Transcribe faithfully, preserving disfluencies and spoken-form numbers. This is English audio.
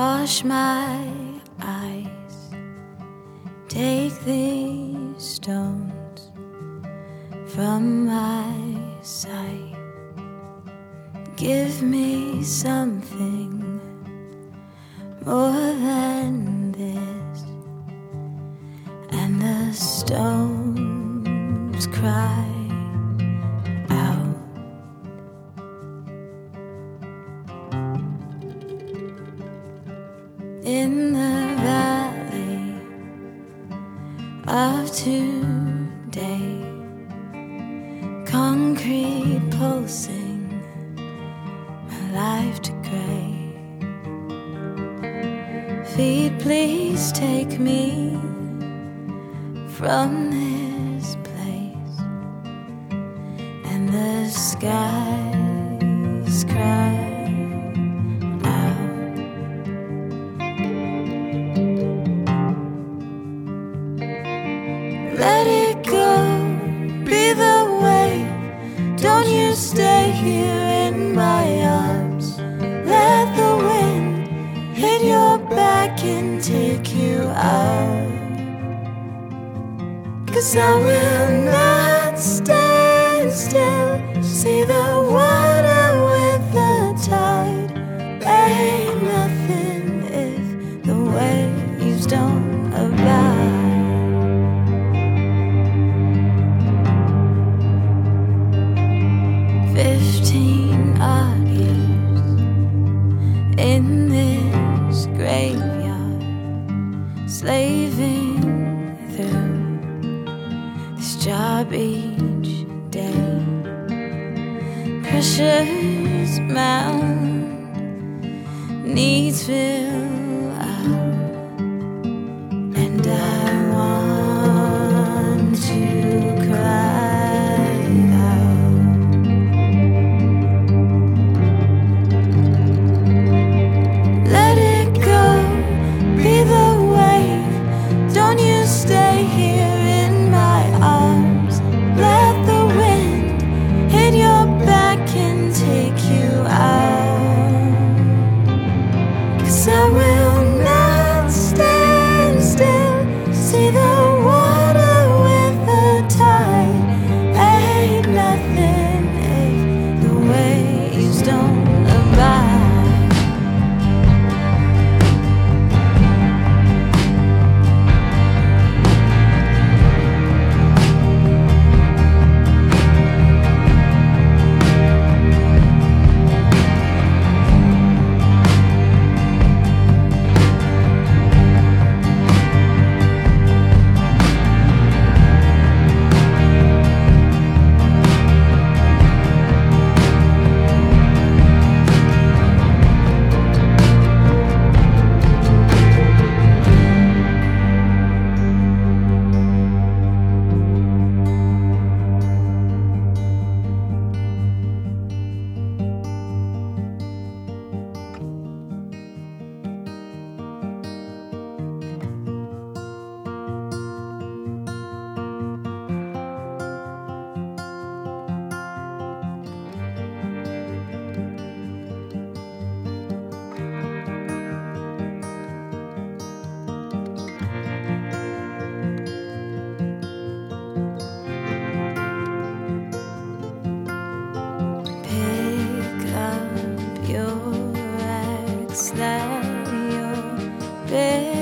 wash my eyes, take these stones from my sight. Give me something more than this. And the stones cry out. In the valley of today, concrete pulsing, my life to gray. Feet, please take me from this place, and the skies cry out. Let it go, be the wave. Don't you stay here in my arms. Let the wind hit your back and take you out. 'Cause I will not stand still. See the water with the tide. Ain't nothing if the waves don't abide. Fifteen odd years in this graveyard, slaving through this job each day. Pressures mount, needs fill out, and I want to cry out. Let it go, be the wave. Don't you stay here in my arms. Let the wind hit your back and take you out. 'Cause I will not stand still. See the water with the tide. Ain't nothing if the waves don't abide. Pick up your axe that you're bearing.